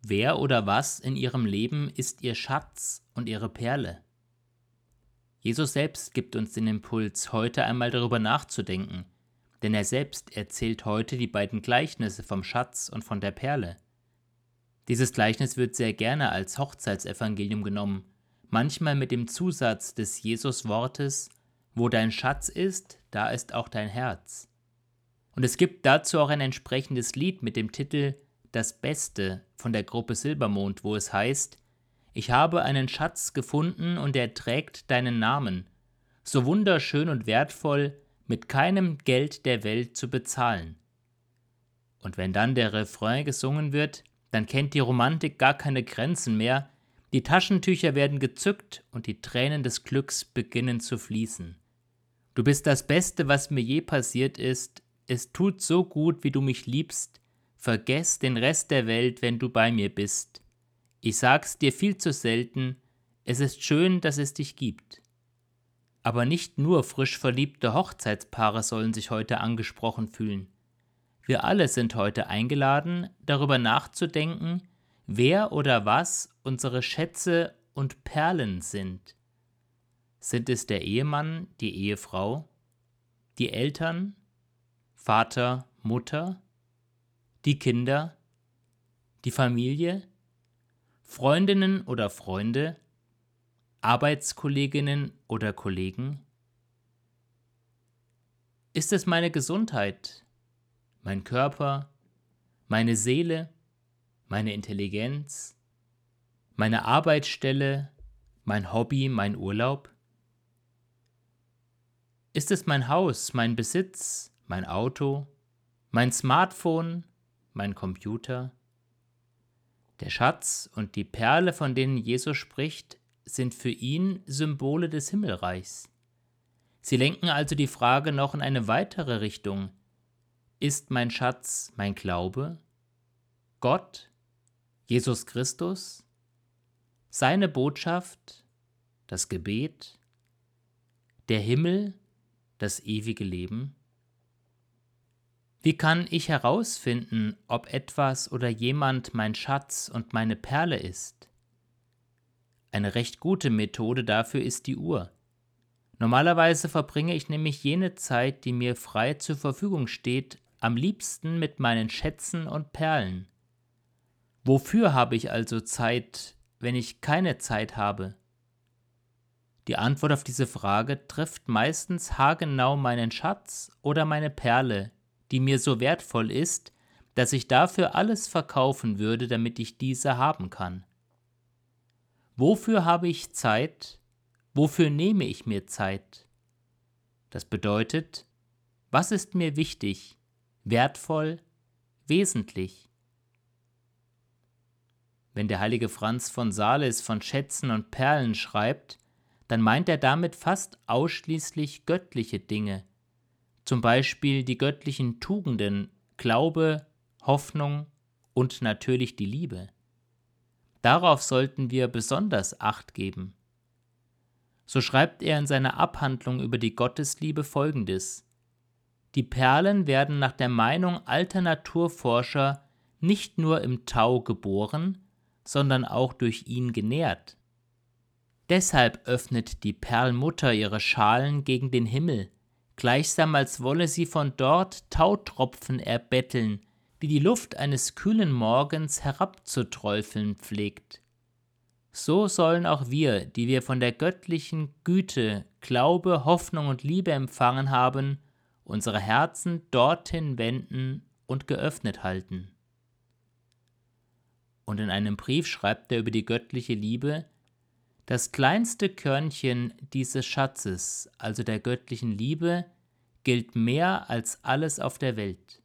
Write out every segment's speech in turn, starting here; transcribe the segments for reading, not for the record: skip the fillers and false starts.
Wer oder was in ihrem Leben ist ihr Schatz und ihre Perle? Jesus selbst gibt uns den Impuls, heute einmal darüber nachzudenken, denn er selbst erzählt heute die beiden Gleichnisse vom Schatz und von der Perle. Dieses Gleichnis wird sehr gerne als Hochzeitsevangelium genommen, manchmal mit dem Zusatz des Jesus-Wortes: Wo dein Schatz ist, da ist auch dein Herz. Und es gibt dazu auch ein entsprechendes Lied mit dem Titel Das Beste von der Gruppe Silbermond, wo es heißt: Ich habe einen Schatz gefunden und er trägt deinen Namen, so wunderschön und wertvoll, mit keinem Geld der Welt zu bezahlen. Und wenn dann der Refrain gesungen wird, dann kennt die Romantik gar keine Grenzen mehr, die Taschentücher werden gezückt und die Tränen des Glücks beginnen zu fließen. Du bist das Beste, was mir je passiert ist, es tut so gut, wie du mich liebst, vergess den Rest der Welt, wenn du bei mir bist. Ich sag's dir viel zu selten, es ist schön, dass es dich gibt. Aber nicht nur frisch verliebte Hochzeitspaare sollen sich heute angesprochen fühlen. Wir alle sind heute eingeladen, darüber nachzudenken, wer oder was unsere Schätze und Perlen sind. Sind es der Ehemann, die Ehefrau, die Eltern, Vater, Mutter, die Kinder, die Familie, Freundinnen oder Freunde, Arbeitskolleginnen oder Kollegen? Ist es meine Gesundheit, mein Körper, meine Seele, meine Intelligenz, meine Arbeitsstelle, mein Hobby, mein Urlaub? Ist es mein Haus, mein Besitz, mein Auto, mein Smartphone, mein Computer? Der Schatz und die Perle, von denen Jesus spricht, sind für ihn Symbole des Himmelreichs. Sie lenken also die Frage noch in eine weitere Richtung. Ist mein Schatz mein Glaube, Gott, Jesus Christus, seine Botschaft, das Gebet, der Himmel, das ewige Leben? Wie kann ich herausfinden, ob etwas oder jemand mein Schatz und meine Perle ist? Eine recht gute Methode dafür ist die Uhr. Normalerweise verbringe ich nämlich jene Zeit, die mir frei zur Verfügung steht, am liebsten mit meinen Schätzen und Perlen. Wofür habe ich also Zeit, wenn ich keine Zeit habe? Die Antwort auf diese Frage trifft meistens haargenau meinen Schatz oder meine Perle, die mir so wertvoll ist, dass ich dafür alles verkaufen würde, damit ich diese haben kann. Wofür habe ich Zeit? Wofür nehme ich mir Zeit? Das bedeutet, was ist mir wichtig, wertvoll, wesentlich? Wenn der heilige Franz von Sales von Schätzen und Perlen schreibt, dann meint er damit fast ausschließlich göttliche Dinge, zum Beispiel die göttlichen Tugenden Glaube, Hoffnung und natürlich die Liebe. Darauf sollten wir besonders Acht geben. So schreibt er in seiner Abhandlung über die Gottesliebe Folgendes: Die Perlen werden nach der Meinung alter Naturforscher nicht nur im Tau geboren, sondern auch durch ihn genährt. Deshalb öffnet die Perlmutter ihre Schalen gegen den Himmel, gleichsam als wolle sie von dort Tautropfen erbetteln, die die Luft eines kühlen Morgens herabzuträufeln pflegt. So sollen auch wir, die wir von der göttlichen Güte, Glaube, Hoffnung und Liebe empfangen haben, unsere Herzen dorthin wenden und geöffnet halten. Und in einem Brief schreibt er über die göttliche Liebe: Das kleinste Körnchen dieses Schatzes, also der göttlichen Liebe, gilt mehr als alles auf der Welt.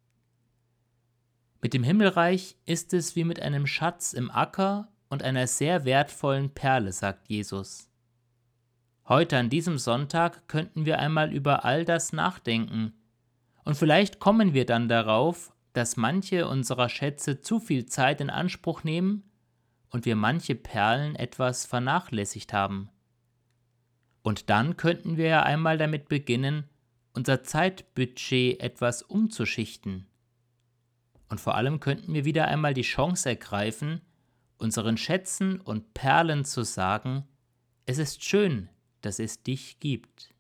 Mit dem Himmelreich ist es wie mit einem Schatz im Acker und einer sehr wertvollen Perle, sagt Jesus. Heute an diesem Sonntag könnten wir einmal über all das nachdenken und vielleicht kommen wir dann darauf, dass manche unserer Schätze zu viel Zeit in Anspruch nehmen und wir manche Perlen etwas vernachlässigt haben. Und dann könnten wir ja einmal damit beginnen, unser Zeitbudget etwas umzuschichten. Und vor allem könnten wir wieder einmal die Chance ergreifen, unseren Schätzen und Perlen zu sagen: Es ist schön, dass es dich gibt.